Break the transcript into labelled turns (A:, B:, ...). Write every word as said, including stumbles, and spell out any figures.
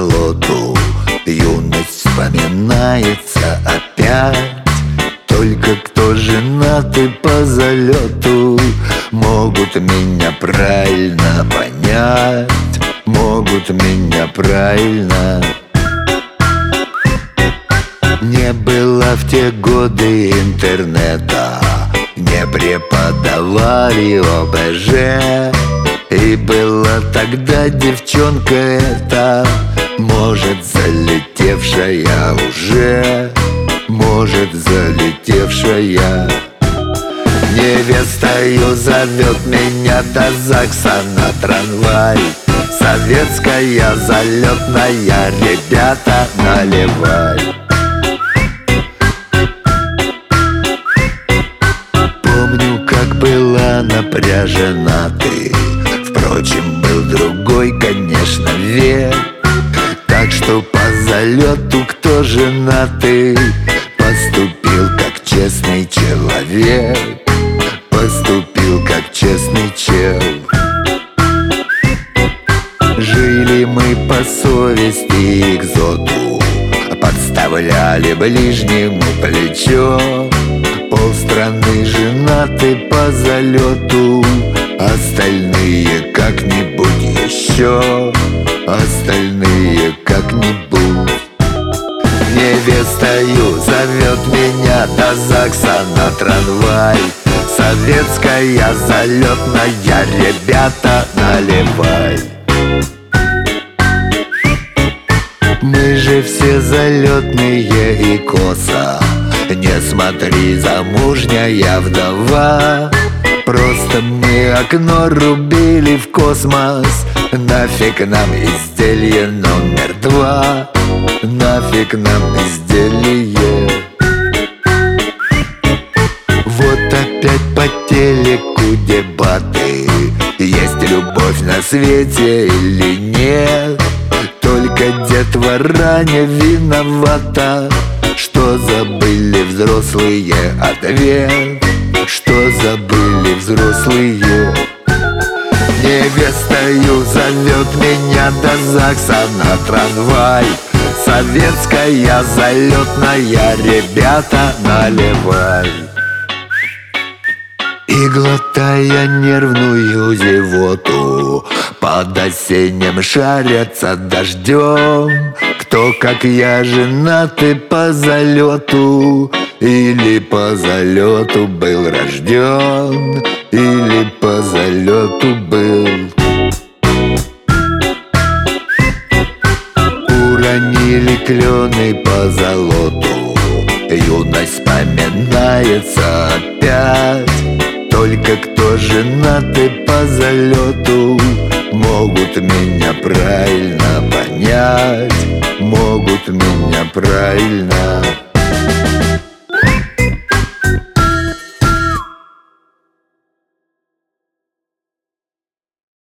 A: болоту. Юность вспоминается опять. Только кто женаты по залету могут меня правильно понять, могут меня правильно. Не было в те годы интернета, не преподавали о бэ жэ. И была тогда девчонка эта, может, залетевшая уже, может, залетевшая. Невестою зовет меня до ЗАГСа на трамвай. Советская залетная, ребята, наливай. Помню, как была напряжена ты. Впрочем, был другой, конечно, век. Так что по залету, кто женатый, поступил как честный человек, поступил как честный чел. Жили мы по совести и к зоду, подставляли ближнему плечо. Полстраны женаты по залету, остальные как-нибудь еще, остальные как-нибудь. Невестою зовет меня до ЗАГСа на трамвай. Советская залетная, ребята, наливай. Мы же все залетные и косо. Не смотри, замужняя вдова. Просто мы окно рубили в космос. Нафиг нам изделие номер два, нафиг нам изделие. Вот опять по телеку дебаты, есть любовь на свете или нет. Только детвора не виновата, что забыли взрослые ответ, что забыли взрослые. Невестою зовет меня до ЗАГСа на трамвай. Советская залетная, ребята, наливай. И глотая нервную зевоту, под осенним шарятся дождем. Кто, как я, женатый по залету, или по залету был рожден, или по залету был. Уронили клены по золоту, юность вспоминается опять. Только кто женаты по залету могут меня правильно понять, могут меня правильно